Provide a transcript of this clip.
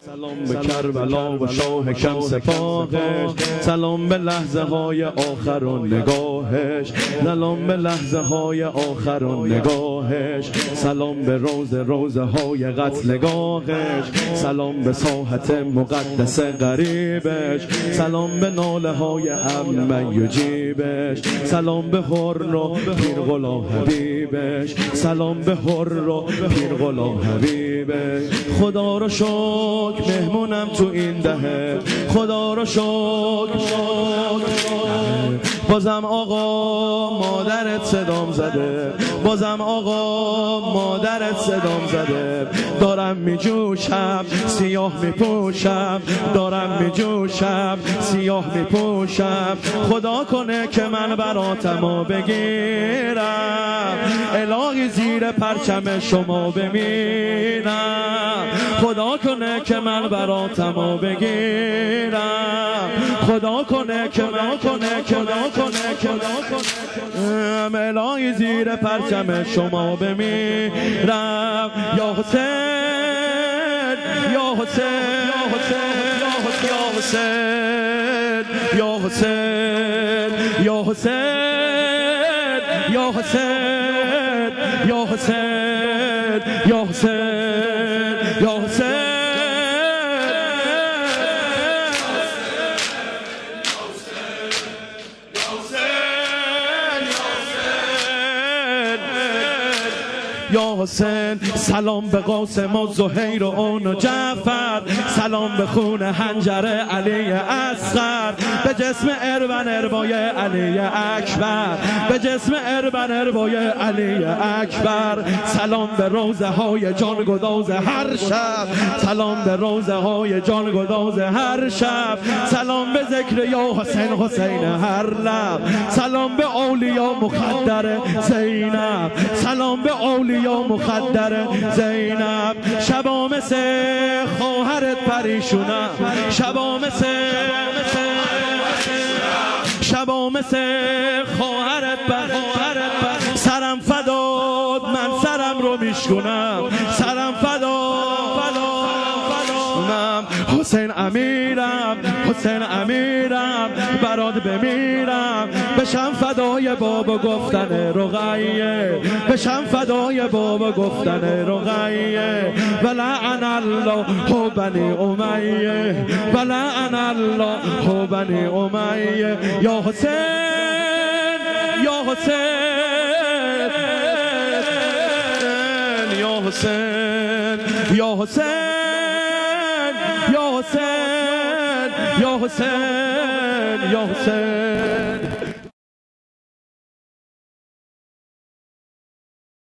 سلام به کربلا و شاه کم سپاهش، سلام به لحظه های آخر و نگاهش، سلام به لحظه های آخر و نگاهش، سلام به روزه های قتلگاهش، سلام به ساحت مقدس غریبش، سلام به ناله های امن یجیبش، سلام به حر و پیر غلام حبیبش، سلام به حر و پیر غلام حبیبش. خدا رو شکر مهمونم تو این دهه، خدا رو شکر بازم آقا مادرت صدام زده، بازم آقا مادرت صدام زده، دارم میجوشم سیاه میپوشم، دارم میجوشم سیاه میپوشم، خدا کنه که من براتمو بگیرم، الهی زیر پرچم شما بمیرم، خدا کنه که من براتمو بگیرم، خدا کنه که من الهی زیر پرچم شما بمیرم. یا حسین یا حسین یا حسین یا حسین یا حسین یا حسین یا حسین یا حسین یا حسین یا حسین. سلام به قاسم و زهیر و اون و جعفر، سلام به خون حنجر علی اصغر، به جسم اربن اربای علی اکبر، به جسم اربن اربای علی اکبر، سلام به روزه های جان گداز هر شب، سلام به روزه های جان گداز هر شب، سلام به ذکر یا حسین حسین هر لب، سلام به اولیا مخدر زینب، سلام به اولیا مخدر زینب، شبا مثل خواهرت پریشونم، شبا مثل خواهرت سرم فداد، من سرم رو میشکنم، سرم فداد حسین امیرم، حسین امیرم، برات بمیرم، بشم فدای بابا گفتن رقیه، بشم فدای بابا گفتن رقیه، ولعن الله بنی امیه، ولعن الله بنی امیه. یا حسین یا حسین یا حسین یا حسین یا حسین یا حسین یا حسین.